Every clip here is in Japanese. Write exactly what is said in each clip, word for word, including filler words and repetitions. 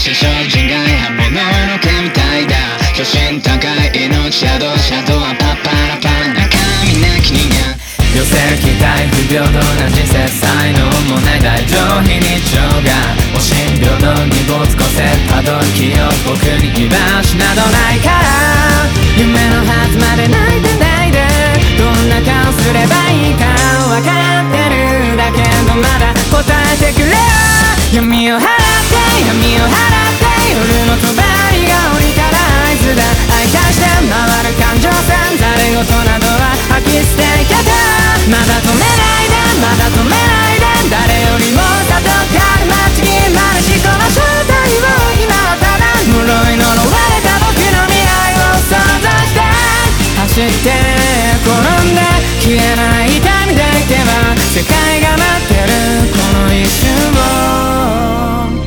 し精進外刃物の毛みたいだ。初心高い命シャドウシャドウはパッパラパン中身なき人間。 寄せ期待不平等な人生才能もない大上非日常がおしん平等に没個性たどる気を僕に居場所などないから夢のはずまで泣いてないでどんな顔すればいいか分かってるだけどまだ答えてくれよ闇を払って闇を払って夜の帳が降りたら合図だ愛化して回る感情線ざれ言などは吐き捨てけたまだ止めないでまだ止めないで誰よりも悟ってある街に生まれしこの正体を今はただ呪い呪われた僕の未来を想像して走って転んで消えない痛みでいけば世界が待ってるこの一瞬を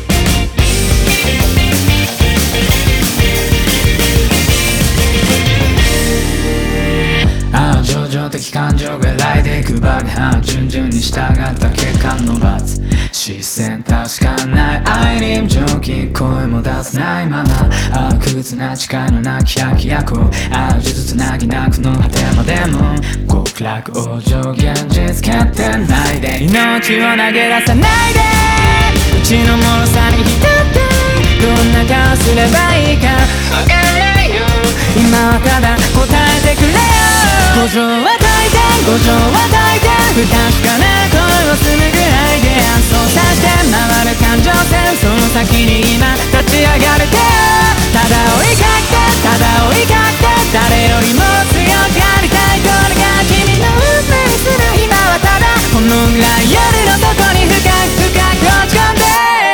情状的感情が来でいくバグハ順々に従った結果の罰視線確かない愛に無常気声も出せないままああ苦痛な誓いのなき百役をああ呪術つなぎなくの果てまでも極楽往生現実決定ないで命を投げ出さないでうちの脆さに浸ってどんな顔すればいいかわからないよ今はただ答えてくれよ五条は大抵五条は大抵不確かな声をするぐらいで暗想させて回る感情線その先に今立ち上がる手ただ追いかけてただ追いかけて誰よりも強くありたいこれが君の運命する今はただこのぐらい夜の底に深く深く落ち込んで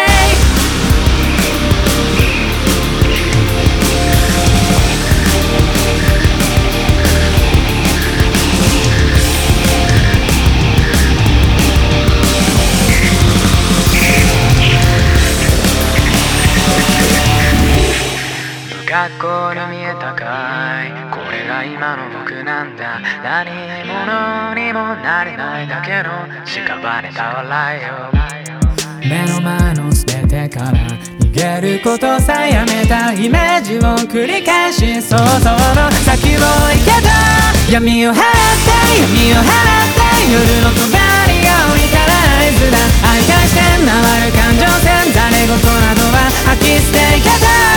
学校に見えたかいこれが今の僕なんだ何者にもなれないだけの屍た笑いよ目の前の全てから逃げることさえやめたイメージを繰り返し想像の先を行けた闇を払って闇を払って夜の帳が降りたら合図だ愛化して回る感情線ざれ言などは吐き捨ていけた